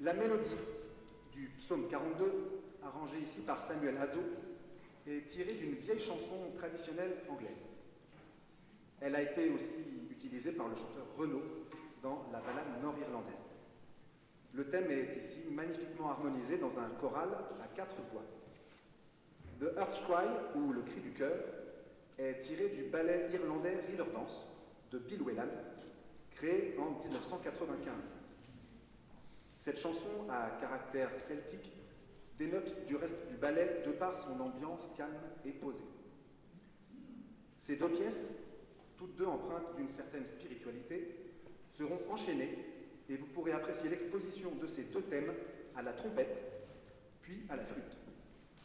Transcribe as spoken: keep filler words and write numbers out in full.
La mélodie du psaume quarante-deux, arrangée ici par Samuel Hazo, est tirée d'une vieille chanson traditionnelle anglaise. Elle a été aussi utilisée par le chanteur Renaud dans la ballade nord-irlandaise. Le thème est ici magnifiquement harmonisé dans un choral à quatre voix. The Heart's Cry, ou Le cri du cœur, est tiré du ballet irlandais Riverdance de Bill Whelan, créé en mille neuf cent quatre-vingt-quinze. Cette chanson à caractère celtique dénote du reste du ballet de par son ambiance calme et posée. Ces deux pièces, toutes deux empreintes d'une certaine spiritualité, seront enchaînées et vous pourrez apprécier l'exposition de ces deux thèmes à la trompette, puis à la flûte.